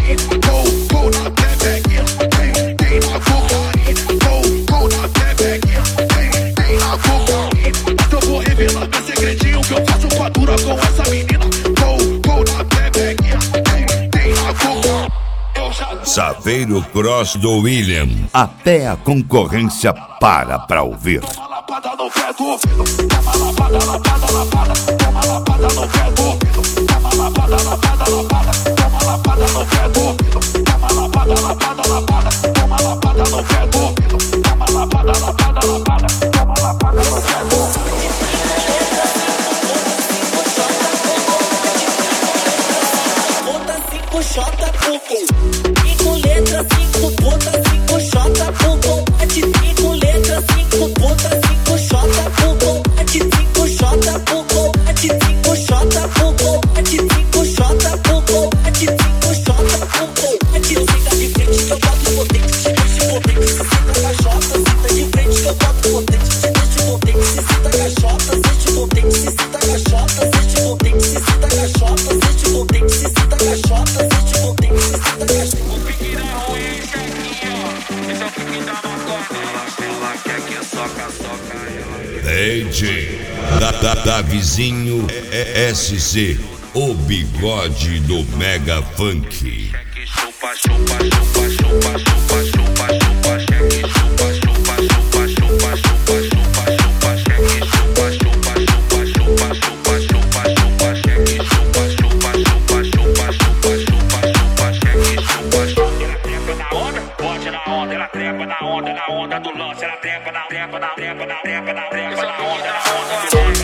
Saveiro Cross do William. Até a concorrência para pra ouvir. Toma lapada no pé do ouvido. Toma lapada, lapada, lapada. Toma lapada no pé do ouvido. Toma lapada, lapada, lapada. Toma lapada no pé do ouvido. Toma lapada, lapada, lapada. Toma lapada no pé do ouvido. Toma lapada, lapada, lapada. Toma lapada no pé do ouvido. Xota com letra 5, bota 5 xota com combate 5 letra 5, bota 5 xota com combate 5 xota com combate 5 xota com combate 5 xota com combate 5 xota com combate. Fica de frente que eu boto potente, te deixo potente, se sinta caixota. Fica de frente que eu boto potente, te deixo potente, se sinta caixota. Deixa potente, se sinta caixota. Deixa potente, se sinta caixota. Deixa potente, se sinta caixota. DJ da vizinho SC, o bigode do Mega Funk. Chupa, chupa, chupa, chupa, chupa, chupa, chupa, cheque, chupa, chupa, chupa, chupa, chupa, chupa, chupa, cheque, chupa, chupa, chupa, chupa, chupa, chupa, chupa, cheque, chupa, chupa, chupa, chupa, chupa, chupa, chupa, cheque, chupa, chupa. Ela trepa na onda, bote na onda, ela trepa na onda do lance, ela trepa na onda, na onda do lance.